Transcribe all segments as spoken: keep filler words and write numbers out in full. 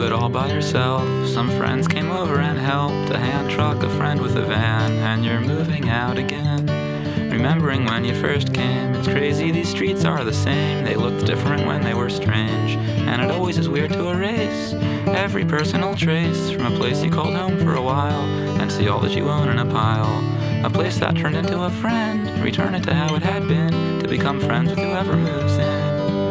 it all by yourself. Some friends came over and helped, a hand truck, a friend with a van, and you're moving out again. Remembering when you first came, it's crazy these streets are the same. They looked different when they were strange, and it always is weird to erase every personal trace from a place you called home for a while, and see all that you own in a pile. A place that turned into a friend, return it to how it had been, to become friends with whoever moves in.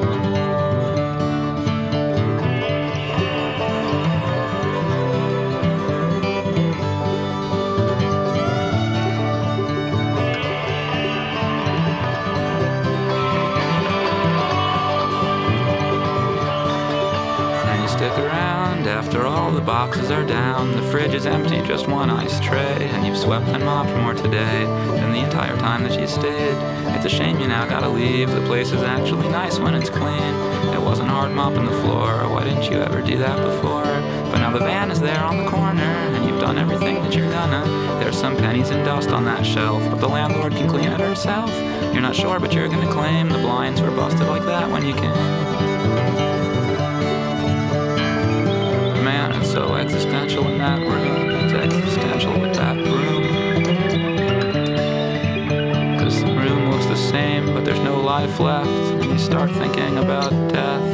Stick around after all the boxes are down. The fridge is empty, just one ice tray, and you've swept and mopped more today than the entire time that you stayed. It's a shame you now gotta leave. The place is actually nice when it's clean. It wasn't hard mopping the floor. Why didn't you ever do that before? But now the van is there on the corner, and you've done everything that you're gonna. There's some pennies and dust on that shelf, but the landlord can clean it herself. You're not sure, but you're gonna claim the blinds were busted like that when you came. So existential in that room, it's existential with that room. Cause the room looks the same, but there's no life left, and you start thinking about death.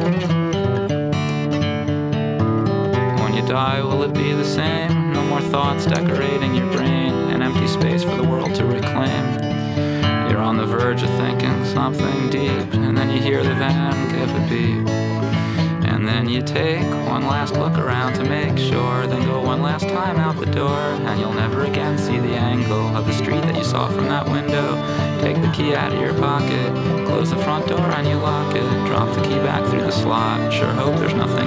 When you die, will it be the same? No more thoughts decorating your brain, an empty space for the world to reclaim. You're on the verge of thinking something deep, and then you hear the van give a beep. And then you take one last look around to make sure, then go one last time out the door, and you'll never again see the angle of the street that you saw from that window. Take the key out of your pocket, close the front door and you lock it, drop the key back through the slot, sure hope there's nothing